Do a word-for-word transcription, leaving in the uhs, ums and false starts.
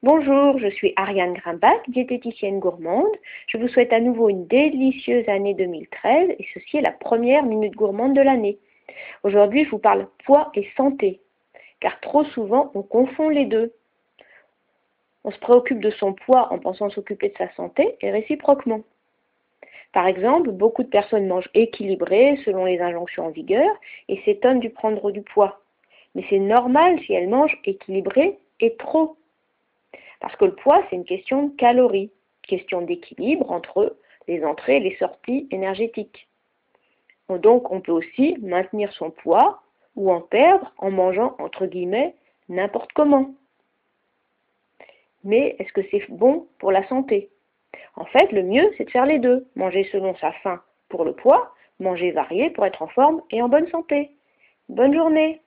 Bonjour, je suis Ariane Grimbach, diététicienne gourmande. Je vous souhaite à nouveau une délicieuse année deux mille treize et ceci est la première Minute Gourmande de l'année. Aujourd'hui, je vous parle poids et santé, car trop souvent, on confond les deux. On se préoccupe de son poids en pensant s'occuper de sa santé et réciproquement. Par exemple, beaucoup de personnes mangent équilibré selon les injonctions en vigueur et s'étonnent du prendre du poids. Mais c'est normal si elles mangent équilibré et trop. Parce que le poids, c'est une question de calories, question d'équilibre entre les entrées et les sorties énergétiques. Donc, on peut aussi maintenir son poids ou en perdre en mangeant, entre guillemets, n'importe comment. Mais est-ce que c'est bon pour la santé? En fait, le mieux, c'est de faire les deux. Manger selon sa faim pour le poids, manger varié pour être en forme et en bonne santé. Bonne journée!